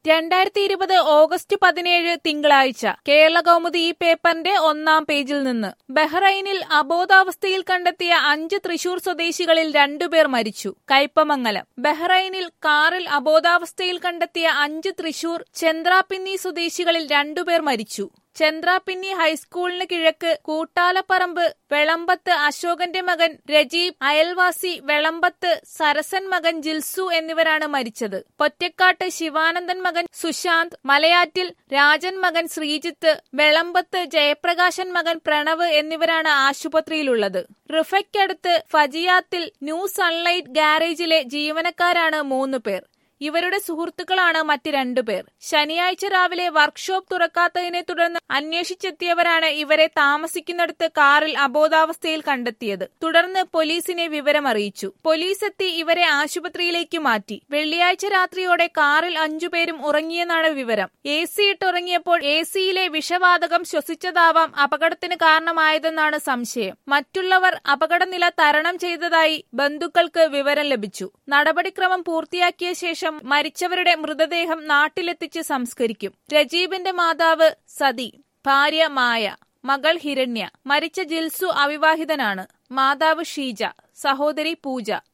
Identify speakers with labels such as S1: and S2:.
S1: 2020 August 17 തിങ്കളാഴ്ച കേരളകൗമുദി ഈ പേപ്പറിന്റെ 1-ാം പേജിൽ നിന്ന്. ബഹ്റൈനിൽ അബോധാവസ്ഥയിൽ കണ്ടെത്തിയ 5 തൃശൂർ സ്വദേശികളിൽ 2 പേർ മരിച്ചു. കയ്പമംഗലം. ബഹ്റൈനിൽ കാറിൽ അബോധാവസ്ഥയിൽ കണ്ടെത്തിയ 5 തൃശൂർ ചെന്ത്രാപ്പിന്നി സ്വദേശികളിൽ 2 പേർ മരിച്ചു. ചെന്ത്രാപ്പിന്നി ഹൈസ്കൂളിന് കിഴക്ക് കൂട്ടാലപ്പറമ്പ് വെളമ്പത്ത് അശോകന്റെ മകൻ രജീബ്, അയൽവാസി വെളമ്പത്ത് സരസൻ മകൻ ജിൽസു എന്നിവരാണ് മരിച്ചത്. പൊറ്റക്കാട്ട് ശിവാനന്ദൻ മകൻ സുശാന്ത്, മലയാറ്റിൽ രാജൻ മകൻ ശ്രീജിത്ത്, വെളമ്പത്ത് ജയപ്രകാശൻ മകൻ പ്രണവ് എന്നിവരാണ് ആശുപത്രിയിലുള്ളത്. റിഫയ്ക്കടുത്ത് ഫജിയാത്തിൽ ന്യൂ സൺലൈറ്റ് ഗാരേജിലെ ജീവനക്കാരാണ് 3 പേർ. ഇവരുടെ സുഹൃത്തുക്കളാണ് മറ്റ് 2 പേർ. ശനിയാഴ്ച രാവിലെ വർക്ക്ഷോപ്പ് തുറക്കാത്തതിനെ തുടർന്ന് അന്വേഷിച്ചെത്തിയവരാണ് ഇവരെ താമസിക്കുന്നിടത്ത് കാറിൽ അബോധാവസ്ഥയിൽ കണ്ടെത്തിയത്. തുടർന്ന് പോലീസിനെ വിവരമറിയിച്ചു. പോലീസ് എത്തി ഇവരെ ആശുപത്രിയിലേക്ക് മാറ്റി. വെള്ളിയാഴ്ച രാത്രിയോടെ കാറിൽ 5 പേരും ഉറങ്ങിയെന്നാണ് വിവരം. AC ഇട്ടുറങ്ങിയപ്പോൾ ACയിലെ വിഷവാതകം ശ്വസിച്ചതാവാം അപകടത്തിന് കാരണമായതെന്നാണ് സംശയം. മറ്റുള്ളവർ അപകടനില തരണം ചെയ്തതായി ബന്ധുക്കൾക്ക് വിവരം ലഭിച്ചു. നടപടിക്രമം പൂർത്തിയാക്കിയ ശേഷം മരിച്ചവരുടെ മൃതദേഹം നാട്ടിലെത്തിച്ച് സംസ്കരിക്കും. രജീബിന്റെ മാതാവ് സതി, ഭാര്യ മായ, മകൾ ഹിരണ്യ. മരിച്ച ജിൽസു അവിവാഹിതനാണ്. മാതാവ് ഷീജ, സഹോദരി പൂജ.